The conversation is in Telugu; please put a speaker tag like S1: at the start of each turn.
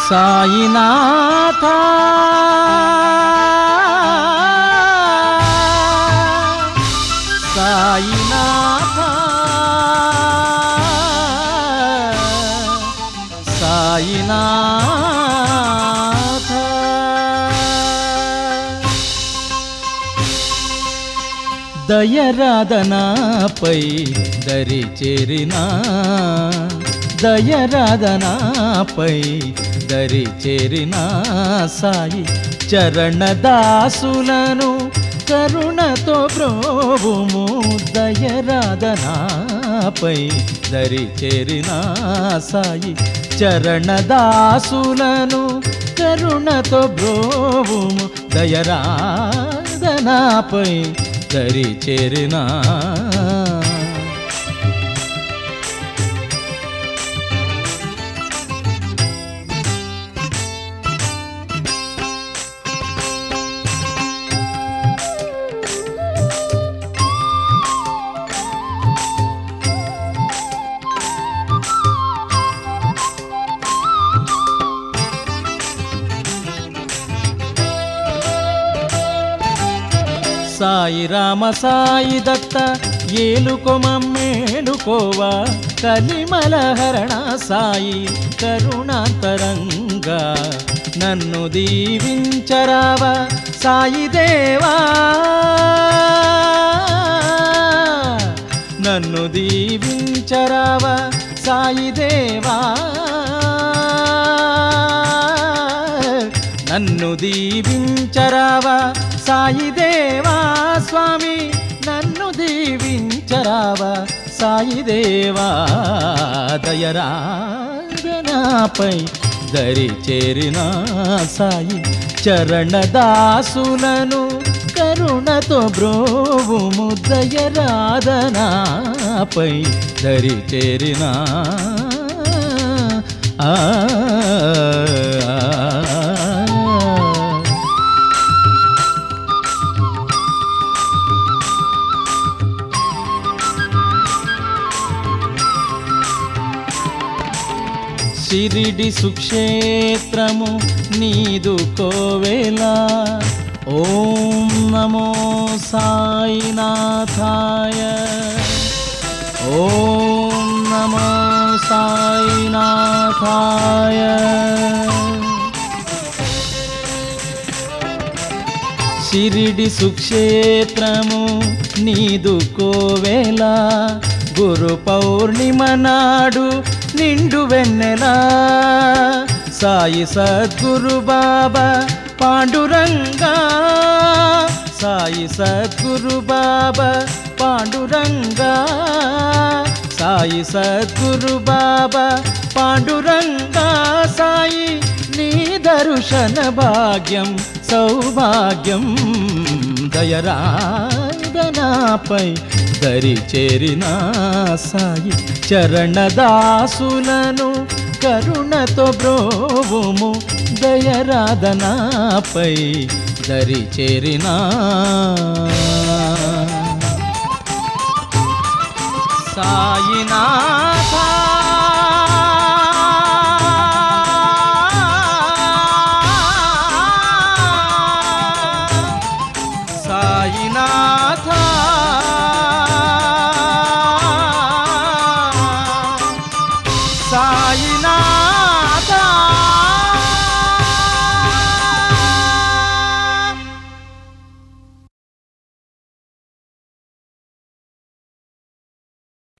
S1: సాయినాథ సాయినాథ సాయినాథ దయరాధనాపై దరి చేరినా దయరాధనాపై దరి చేరినా సాయి చరణదాసులను కరుణతో బ్రోవుము దయరాధనాపై దరి చేరినా సాయి చరణదాసులను కరుణతో బ్రోవుము దయరాధనాపై దరి చేరినా సాయి రామ సాయి దత్త ఏలుకొమమ్మేలుకోవా కలిమలహరణ సాయి కరుణాంతరంగా నన్ను దీవించరావా సాయి దేవా నన్ను దీవించరావా సాయి దేవా నన్ను దీవించరావా సాయి దేవా స్వామి నన్ను దీవించరావా సాయి దేవా దయరాధనాపై దరి చేరిన సాయి చరణదాసులను కరుణతో బ్రోవుము దయరాధనాపై దరి చేరిన షిరిడి సుక్షేత్రము నీదు కోవెల ఓం నమో సాయినాథాయ ఓం నమో సాయినాథాయ షిరిడి సుక్షేత్రము నీదు కోవెల గురు పౌర్ణిమ నాడు నిండు వెన్నెలా సాయి సద్గురు బాబా పాండురంగా సాయి సద్గురు బాబా పాండురంగా సాయి సద్గురు బాబా పాండురంగా సాయి నీ దర్శన భాగ్యం సౌభాగ్యం దయరాధనాపై దరి చేరిన సాయి చరణదాసులను కరుణతో బ్రోవుము దయరాధనాపై దరి చేరిన సాయినాథ సాయినాథ సాయినాథ